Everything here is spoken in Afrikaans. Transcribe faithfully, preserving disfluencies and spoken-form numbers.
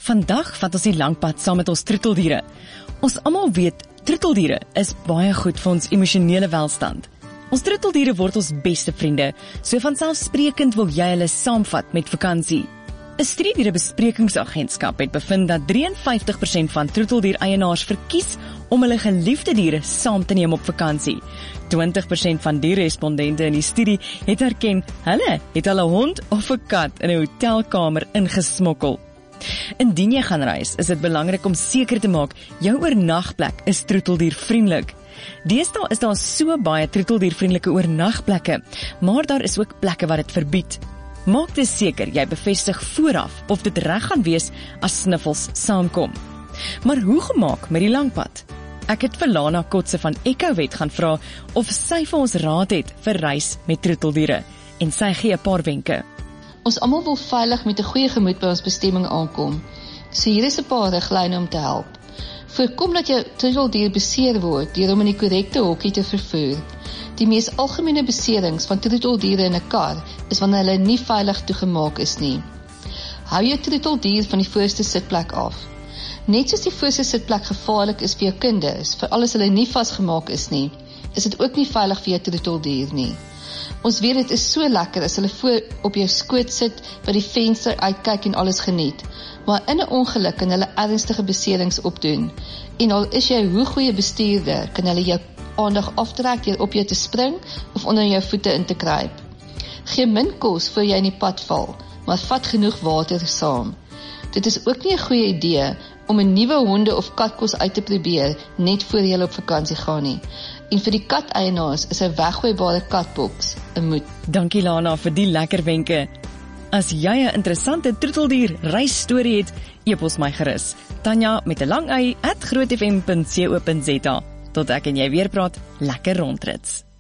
Vandag vat ons die lang pad saam met ons troeteldiere. Ons almal weet, troeteldiere is baie goed vir ons emosionele welstand. Ons troeteldiere word ons beste vriende, so vanselfsprekend wil jy hulle saamvat met vakansie. 'n Streedierebesprekingsagentskap het bevind dat vyf drie vyf persent van troeteldier-eienaars verkies om hulle geliefde diere saam te neem op vakansie. twintig persent van die respondente in die studie het erken hulle het hulle hond of 'n kat in 'n hotelkamer ingesmokkel. Indien jy gaan reis, is dit belangrik om seker te maak jou oornagplek is troeteldiervriendelik. Deesdae is daar so baie troeteldiervriendelike oornagplekke, maar daar is ook plekke wat dit verbied. Maak dus seker jy bevestig vooraf of dit reg gaan wees as sniffels saamkom. Maar hoe gemaak met die langpad? Ek het vir Lana Kotse van Ecowet gaan vra of sy vir ons raad het vir reis met troeteldiere, en sy gee 'n paar wenke. Ons almal wil veilig met 'n goeie gemoed by ons bestemming aankom. So hier is 'n paar riglyne om te help. Voorkom dat jou troeteldier beseer word deur hom in die korrekte hokkie te vervoer. Die mees algemene beserings van troeteldiere in 'n kar is wanneer hulle nie veilig toegemaak is nie. Hou jou troeteldier van die voorste sitplek af. Net soos die voorste sitplek gevaarlik is vir jou kinders, veral as hulle nie vasgemaak is nie, is dit ook nie veilig vir jou troeteldier nie. Ons weet dit is so lekker as hulle voor op jou skoot sit, by die venster uitkyk en alles geniet, maar in 'n ongeluk kan hulle ernstige beserings opdoen. En al is jy hoe goeie bestuurder, kan hulle jou aandag aftrek deur op jou te spring of onder jou voete in te kruip. Gee min kos voor jy in die pad val, maar vat genoeg water saam. Dit is ook nie 'n goeie idee om 'n nuwe honde- of katkos uit te probeer net voor jy op vakansie gaan nie. En vir die kateienaars is 'n weggooibare katboks 'n moet. Dankie Lana vir die lekker wenke. As jy 'n interessante troeteldier reisstorie het, e-pos my gerus. Tanya met 'n lang y at grootfm punt co punt za. Tot ek en jy weer praat, lekker rondrits.